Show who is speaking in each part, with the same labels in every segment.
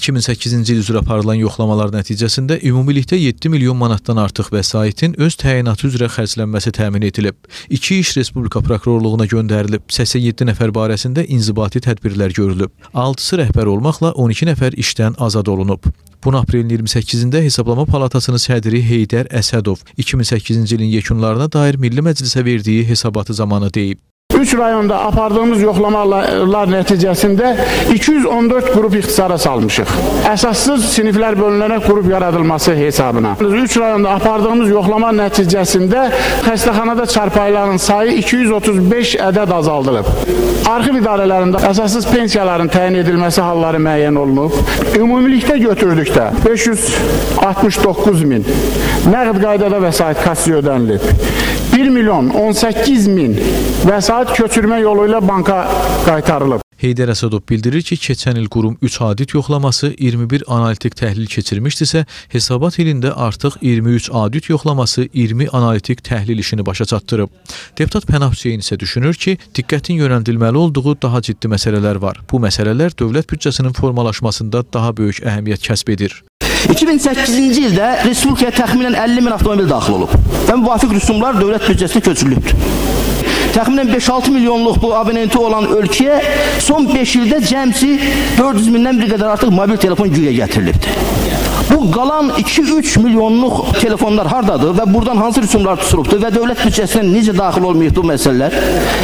Speaker 1: 2008-ci il üzrə aparılan yoxlamalar nəticəsində ümumilikdə 7 milyon manatdan artıq vəsaitin öz təyinatı üzrə xərclənməsi təmin edilib. 2 iş Respublika Prokurorluğuna göndərilib, 87 nəfər barəsində inzibati tədbirlər görülüb. 6-sı rəhbər olmaqla 12 nəfər işdən azad olunub. Bunu aprelin 28-də Hesablama Palatasının sədri Heydər Əsədov 2008-ci ilin yekunlarına dair Milli Məclisə verdiyi hesabatı zamanı deyib.
Speaker 2: 3 rayonda apardığımız yoxlamalar nəticəsində 214 qrup ixtisara salmışıq. Əsassız siniflər bölünərək qrup yaradılması hesabına. 3 rayonda apardığımız yoxlama nəticəsində xəstəxanada çarpayıların sayı 235 ədəd azaldılıb. Arxiv idarələrində əsassız pensiyaların təyin edilməsi halları müəyyən olunub. Ümumilikdə götürdükdə 569 min nəqd qaydada vəsait kassaya ödənilib. 1 milyon 18 min vəsait köçürmə yolu ilə banka qaytarılıb.
Speaker 1: Heydər Əsədov bildirir ki, keçən il qurum 3 audit yoxlaması, 21 analitik təhlil keçirmişdisə, hesabat ilində artıq 23 audit yoxlaması, 20 analitik təhlil işini başa çatdırıb. Deputat Pənah Hüseyn isə düşünür ki, diqqətin yönəldilməli olduğu daha ciddi məsələlər var. Bu məsələlər dövlət büdcəsinin formalaşmasında daha böyük əhəmiyyət kəsb edir.
Speaker 3: 2008-ci ildə Respublikaya təxminən 50 min avtomobil daxil olub və müvafiq rüsumlar dövlət büdcəsinə köçürülübdür. Təxminən 5-6 milyonluq bu abonenti olan ölkəyə son 5 ildə cəmsi 400 mindən bir qədər artıq mobil telefon güyə gətirilibdir. Bu qalan 2-3 milyonluq telefonlar hardadır və buradan hansı rüsumlar tutulubdur və dövlət büdcəsinə necə daxil olmayıb bu məsələlər?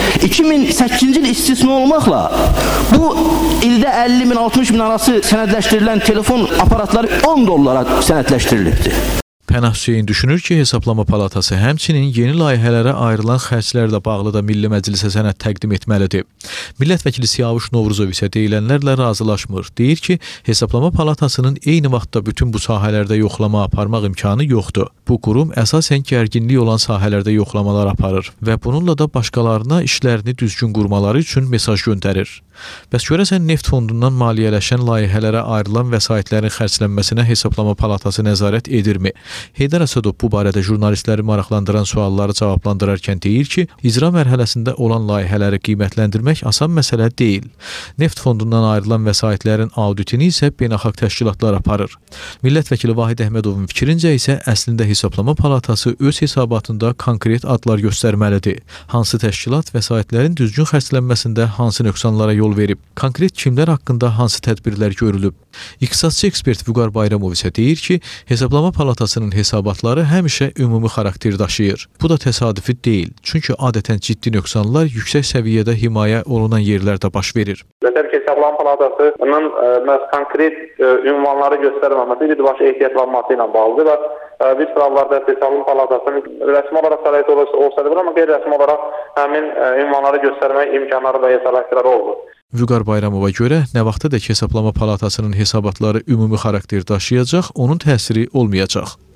Speaker 3: 2008-ci il istisna olmaqla bu ildə 50 min, 60 min arası sənədləşdirilən telefon aparatları 10 dollara sənədləşdirilibdir.
Speaker 1: Pənah Hüseyn düşünür ki, Hesablama Palatası həmçinin yeni layihələrə ayrılan xərclərlə bağlı da Milli Məclisə sənəd təqdim etməlidir. Millət vəkili Siyavuş Novruzov isə deyilənlərlə razılaşmır. Deyir ki, Hesablama Palatasının eyni vaxtda bütün bu sahələrdə yoxlama aparmaq imkanı yoxdur. Bu qurum əsasən gərginlik olan sahələrdə yoxlamalar aparır və bununla da başqalarına işlərini düzgün qurmaları üçün mesaj göndərir. Bəs görəsən neft fondundan maliyyələşən layihələrə ayrılan vəsaitlərin xərclənməsinə Hesablama Palatası nəzarət edirmi? Heydər Əsədov bu barədə jurnalistləri maraqlandıran sualları cavablandırarkən deyir ki, icra mərhələsində olan layihələri qiymətləndirmək asan məsələ deyil. Neft fondundan ayrılan vəsaitlərin auditini isə beynəlxalq təşkilatlar aparır. Millət vəkili Vahid Əhmədovun fikrincə isə əslində Hesablama Palatası öz hesabatında konkret adlar göstərməlidir. Hansı təşkilat vəsaitlərin düzgün xərclənməsində hansı nöqsanlara yol verib, konkret kimlər haqqında hansı tədbirlər görülüb. İqtisadçı ekspert Vüqar Bayramov isə deyir ki, Hesablama Palatasının hesabatları həmişə ümumi xarakter daşıyır. Bu da təsadüfi deyil, çünki adətən ciddi nöqsanlar yüksək səviyyədə himayə olunan yerlərdə baş verir.
Speaker 4: Ötər ki, Hesablama Palatasının konkret ünvanları göstərməməsi birbaşa ehtiyatlanması ilə bağlıdır və bir sıralarda Hesablama Palatasının rəsmi olaraq səlahiyyəti olsa da, amma qeyri-rəsmi olaraq həmin ünvanları göstərmək imkanları və səlahiyyətləri oldu.
Speaker 1: Vüqar Bayramova görə nə vaxtadək Hesablama Palatasının hesabatları ümumi xarakter daşıyacaq, onun təsiri olmayacaq.